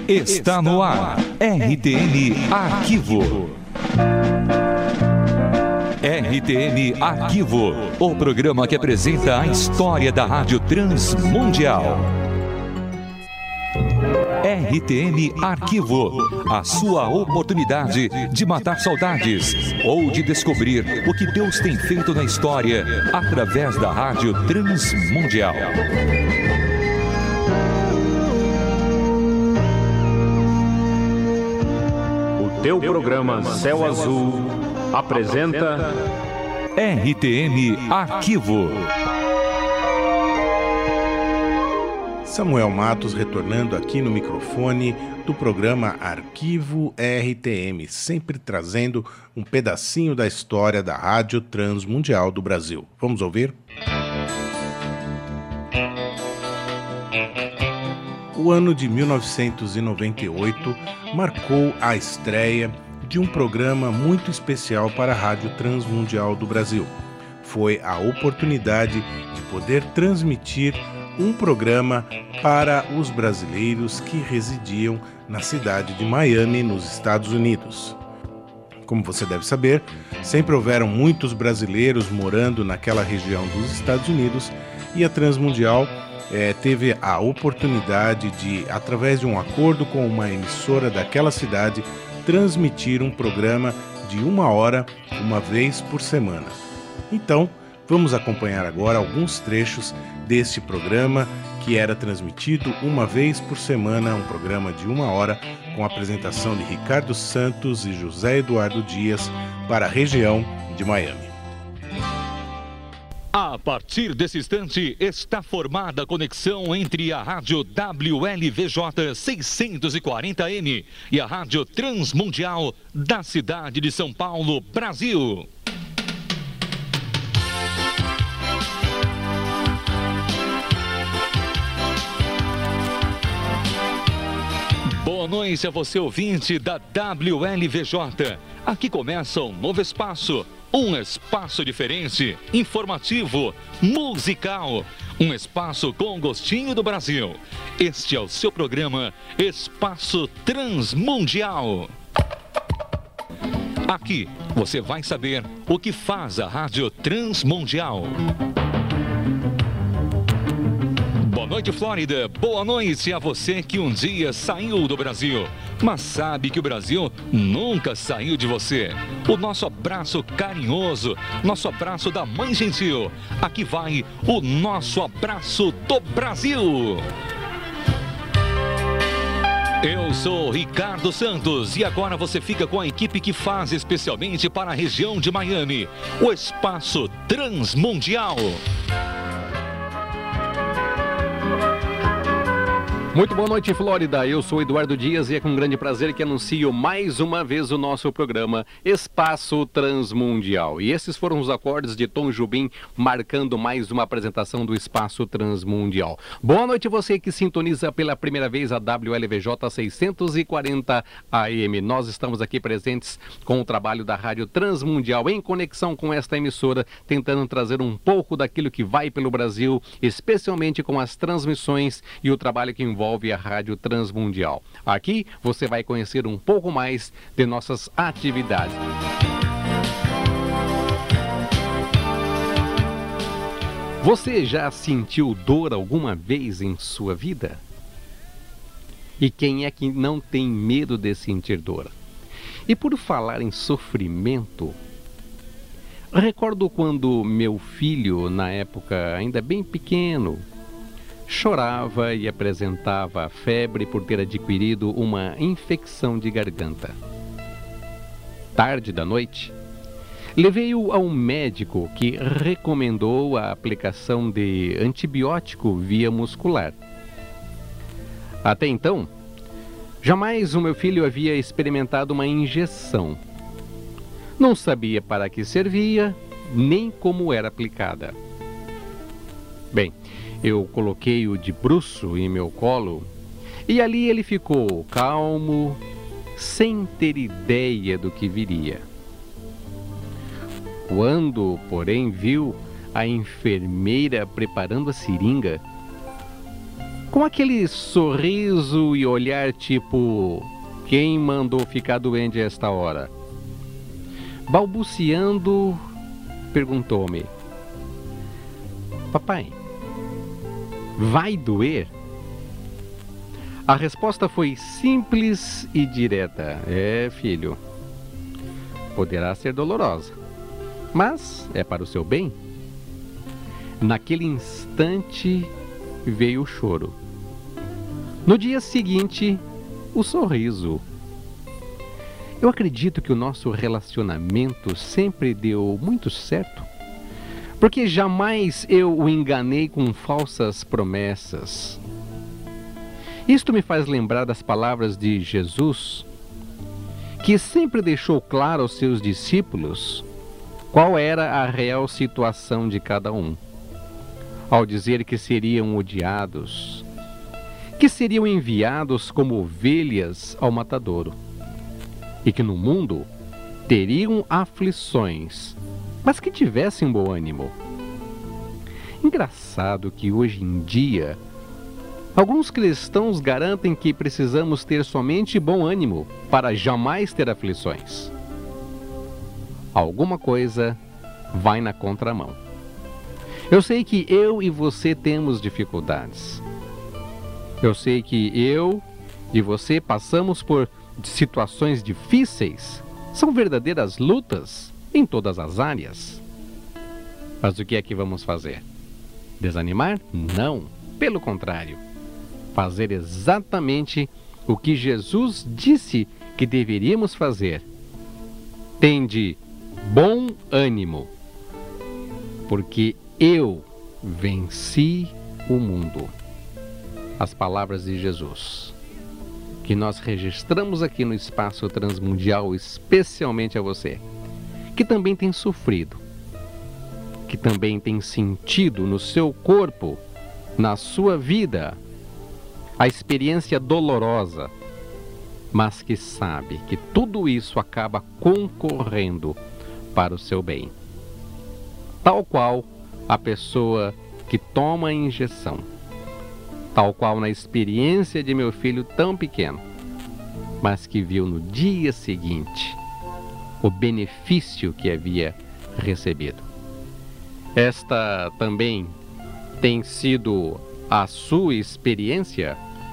Está no ar, RTM Arquivo. RTM Arquivo, o programa que apresenta a história da Rádio Transmundial. RTM Arquivo, a sua oportunidade de matar saudades ou de descobrir o que Deus tem feito na história através da Rádio Transmundial. O teu programa Céu Azul apresenta RTM Arquivo. Samuel Matos retornando aqui no microfone do programa Arquivo RTM, sempre trazendo um pedacinho da história da Rádio Transmundial do Brasil. Vamos ouvir? O ano de 1998 marcou a estreia de um programa muito especial para a Rádio Transmundial do Brasil. Foi a oportunidade de poder transmitir um programa para os brasileiros que residiam na cidade de Miami, nos Estados Unidos. Como você deve saber, sempre houveram muitos brasileiros morando naquela região dos Estados Unidos e a Transmundial teve a oportunidade de, através de um acordo com uma emissora daquela cidade, transmitir um programa de 1 hora, uma vez por semana. Então, vamos acompanhar agora alguns trechos deste programa que era transmitido uma vez por semana, um programa de 1 hora com a apresentação de Ricardo Santos e José Eduardo Dias para a região de Miami. A partir desse instante, está formada a conexão entre a Rádio WLVJ 640M e a Rádio Transmundial da cidade de São Paulo, Brasil. Boa noite a você, ouvinte da WLVJ. Aqui começa um novo espaço. Um espaço diferente, informativo, musical. Um espaço com gostinho do Brasil. Este é o seu programa Espaço Transmundial. Aqui você vai saber o que faz a Rádio Transmundial. Boa noite, Flórida. Boa noite a você que um dia saiu do Brasil, mas sabe que o Brasil nunca saiu de você. O nosso abraço carinhoso, nosso abraço da Mãe Gentil. Aqui vai o nosso abraço do Brasil. Eu sou Ricardo Santos e agora você fica com a equipe que faz especialmente para a região de Miami, o Espaço Transmundial. Muito boa noite, Flórida. Eu sou Eduardo Dias e é com grande prazer que anuncio mais uma vez o nosso programa Espaço Transmundial. E esses foram os acordes de Tom Jobim marcando mais uma apresentação do Espaço Transmundial. Boa noite você que sintoniza pela primeira vez a WLVJ 640 AM. Nós estamos aqui presentes com o trabalho da Rádio Transmundial em conexão com esta emissora, tentando trazer um pouco daquilo que vai pelo Brasil, especialmente com as transmissões e o trabalho que envolve a Rádio Transmundial. Aqui você vai conhecer um pouco mais de nossas atividades. Você já sentiu dor alguma vez em sua vida? E quem é que não tem medo de sentir dor? E por falar em sofrimento, recordo quando meu filho, na época ainda bem pequeno, chorava e apresentava febre por ter adquirido uma infecção de garganta. Tarde da noite, levei-o a um médico que recomendou a aplicação de antibiótico via muscular. Até então, jamais o meu filho havia experimentado uma injeção. Não sabia para que servia, nem como era aplicada. Bem, eu coloquei-o de bruço em meu colo e ali ele ficou calmo, sem ter ideia do que viria. Quando, porém, viu a enfermeira preparando a seringa, com aquele sorriso e olhar tipo: quem mandou ficar doente a esta hora? Balbuciando, perguntou-me: papai, vai doer? A resposta foi simples e direta: é, filho, poderá ser dolorosa, mas é para o seu bem. Naquele instante veio o choro. No dia seguinte, o sorriso. Eu acredito que o nosso relacionamento sempre deu muito certo, porque jamais eu o enganei com falsas promessas. Isto me faz lembrar das palavras de Jesus, que sempre deixou claro aos seus discípulos qual era a real situação de cada um, ao dizer que seriam odiados, que seriam enviados como ovelhas ao matadouro, e que no mundo teriam aflições, mas que tivessem bom ânimo. Engraçado que hoje em dia alguns cristãos garantem que precisamos ter somente bom ânimo para jamais ter aflições. Alguma coisa vai na contramão. Eu sei que eu e você temos dificuldades. Eu sei que eu e você passamos por situações difíceis. São verdadeiras lutas em todas as áreas. Mas o que é que vamos fazer? Desanimar? Não. Pelo contrário. Fazer exatamente o que Jesus disse que deveríamos fazer. Tende bom ânimo, porque eu venci o mundo. As palavras de Jesus, que nós registramos aqui no Espaço Transmundial, especialmente a você, que também tem sofrido, que também tem sentido no seu corpo, na sua vida, a experiência dolorosa, mas que sabe que tudo isso acaba concorrendo para o seu bem. Tal qual a pessoa que toma a injeção, tal qual na experiência de meu filho tão pequeno, mas que viu no dia seguinte o benefício que havia recebido. Esta também tem sido a sua experiência?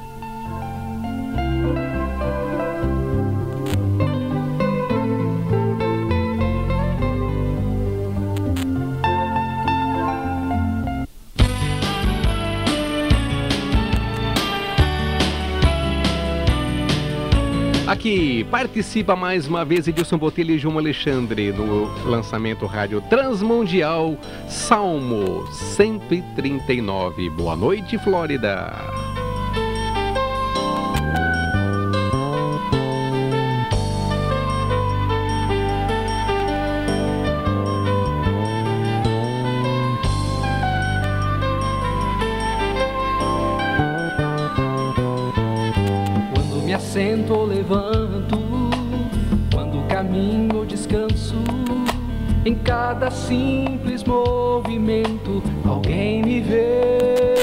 Aqui participa mais uma vez Edilson Botelho e João Alexandre no lançamento Rádio Transmundial, Salmo 139. Boa noite, Flórida. Assento ou levanto, quando caminho ou descanso, em cada simples movimento alguém me vê.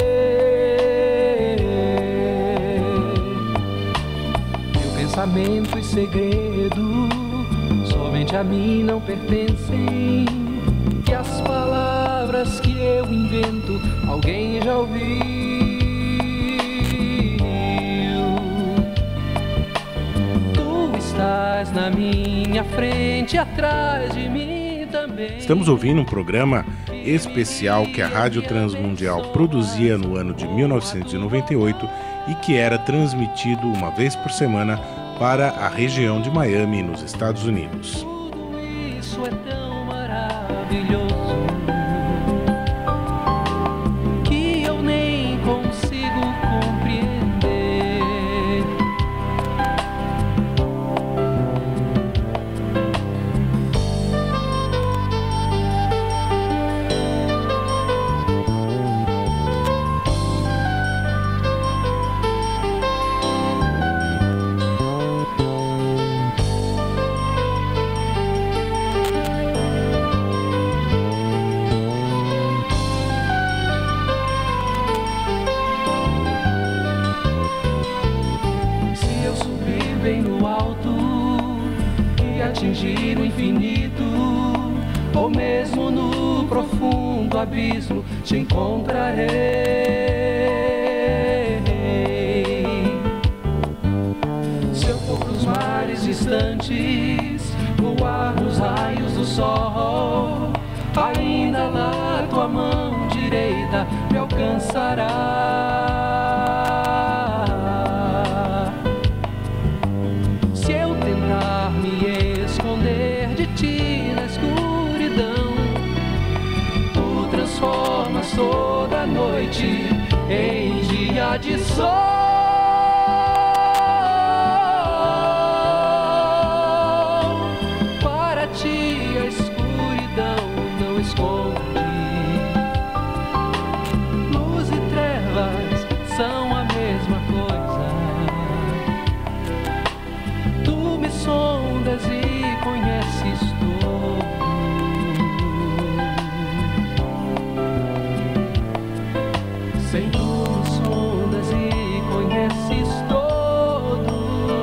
Meu pensamento e segredo somente a mim não pertencem, e as palavras que eu invento alguém já ouviu. Estás na minha frente, atrás de mim também. Estamos ouvindo um programa especial que a Rádio Transmundial produzia no ano de 1998 e que era transmitido uma vez por semana para a região de Miami, nos Estados Unidos. Tudo isso é tão maravilhoso que eu nem consigo compreender. bem no alto e atingir o infinito, ou mesmo no profundo abismo te encontrarei. Se eu for pros mares distantes, voar nos raios do sol, ainda lá tua mão direita me alcançará. Se eu tentar me esconder de ti na escuridão, tu transformas toda noite em dia de sol. Para ti a escuridão não esconde, luz e trevas são a mesma coisa. Tu me sondas e conheces tudo. Senhor, me sondas e conheces todo.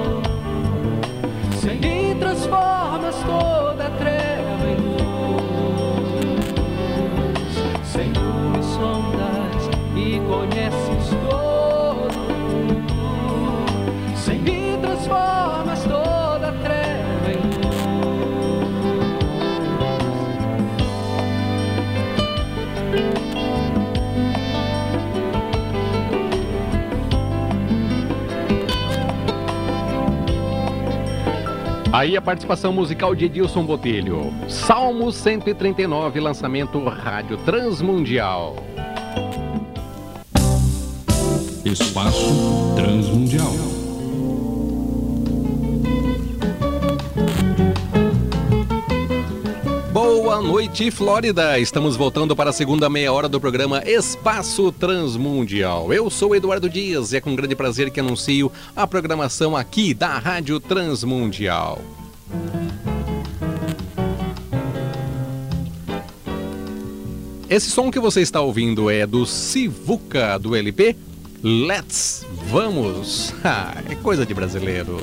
E transformas toda treva em luz. Senhor, me sondas e conheces todo. E transformas toda treva em luz. Aí a participação musical de Edilson Botelho. Salmo 139, lançamento Rádio Transmundial. Espaço Transmundial. Boa noite, Flórida! Estamos voltando para a segunda meia hora do programa Espaço Transmundial. Eu sou Eduardo Dias e é com grande prazer que anuncio a programação aqui da Rádio Transmundial. Esse som que você está ouvindo é do Sivuca, do LP Let's Vamos. É coisa de brasileiro.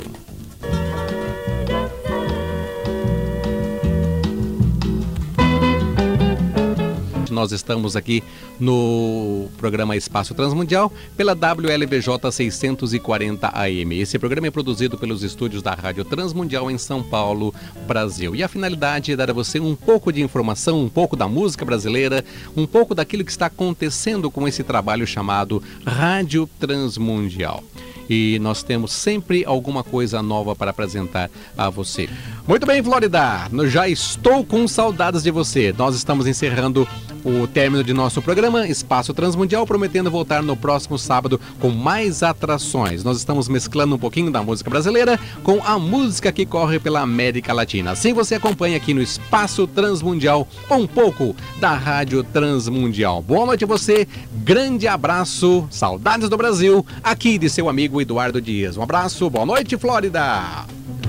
Nós estamos aqui no programa Espaço Transmundial pela WLBJ 640 AM. Esse programa é produzido pelos estúdios da Rádio Transmundial em São Paulo, Brasil. E a finalidade é dar a você um pouco de informação, um pouco da música brasileira, um pouco daquilo que está acontecendo com esse trabalho chamado Rádio Transmundial. E nós temos sempre alguma coisa nova para apresentar a você. Muito bem, Flórida, já estou com saudades de você. Nós estamos encerrando o término de nosso programa Espaço Transmundial, prometendo voltar no próximo sábado com mais atrações. Nós estamos mesclando um pouquinho da música brasileira com a música que corre pela América Latina. Assim você acompanha aqui no Espaço Transmundial um pouco da Rádio Transmundial. Boa noite a você, grande abraço, saudades do Brasil, aqui de seu amigo Eduardo Dias. Um abraço, boa noite, Flórida!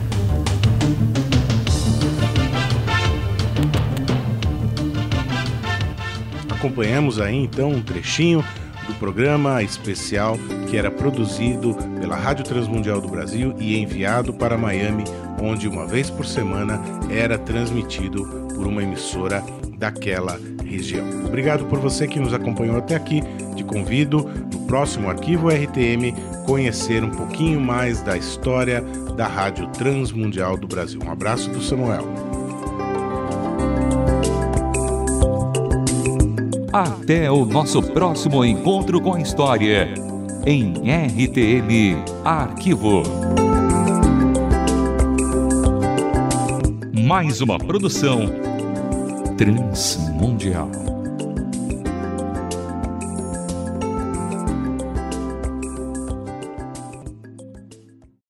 Acompanhamos aí então um trechinho do programa especial que era produzido pela Rádio Transmundial do Brasil e enviado para Miami, onde uma vez por semana era transmitido por uma emissora daquela região. Obrigado por você que nos acompanhou até aqui. Te convido no próximo Arquivo RTM conhecer um pouquinho mais da história da Rádio Transmundial do Brasil. Um abraço do Samuel. Até o nosso próximo encontro com a história em RTM Arquivo. Mais uma produção Transmundial.